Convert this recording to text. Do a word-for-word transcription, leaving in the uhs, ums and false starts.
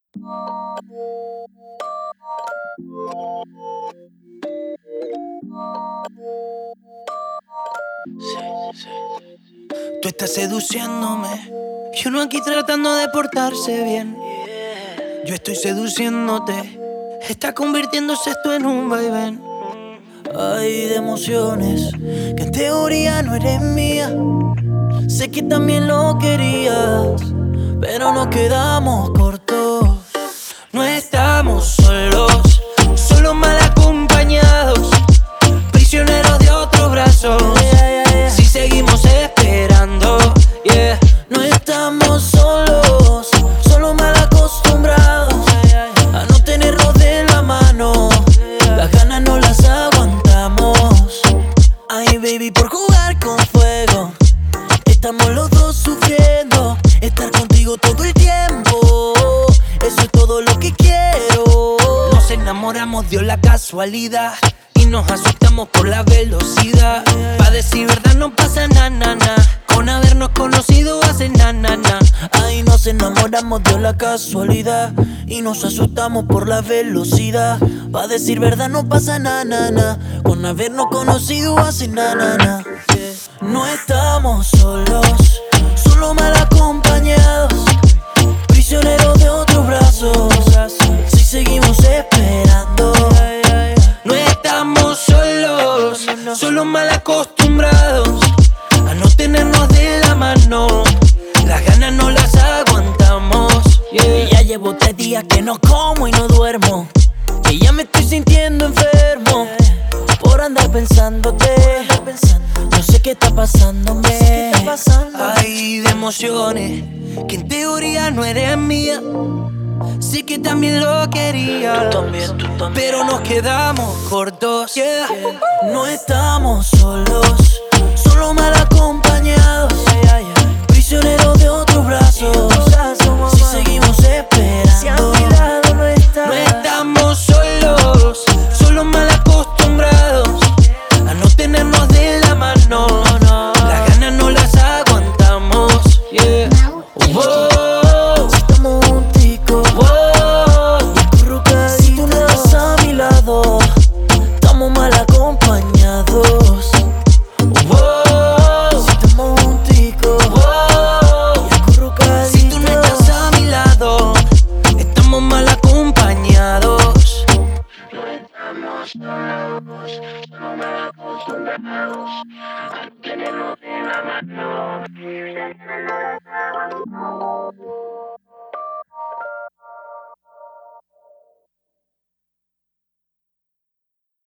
Tú estás seduciéndome y uno aquí tratando de portarse bien. Yo estoy seduciéndote, está convirtiéndose esto en un vaivén. Ay, de emociones que en teoría no eres mía. Sé que también lo querías, pero nos quedamos cortos. No estamos solos, solo mal acompañados, prisioneros de otros brazos. Si seguimos esperando, yeah. No estamos solos, solo mal acostumbrados a no tenernos de la mano. Las ganas no las aguantamos. Ay, baby, por jugar con fuego estamos los dos sufriendo. Estar contigo todo el tiempo, eso es todo lo que quiero. Nos enamoramos, dio la casualidad y nos asustamos por la velocidad. Pa' decir verdad no pasa na na na, con habernos conocido hace na na na. Ay, nos enamoramos, dio la casualidad y nos asustamos por la velocidad. Pa' decir verdad no pasa na na na, con habernos conocido hace na na na. No estamos solos, solo mal acompañados, prisioneros de otros brazos. Si seguimos esperando, no estamos solos, solo mal acostumbrados a no tenernos de la mano. Las ganas no las aguantamos, yeah. Y ya llevo tres días que no como y no duermo, que ya me estoy sintiendo enfermo por andar pensándote. No sé qué está pasándome. Ay, de emociones que en teoría no eres mía. Sí que también lo quería, tú también, tú también. Pero nos quedamos cortos, yeah. No estamos solos, solo mal acostumbrados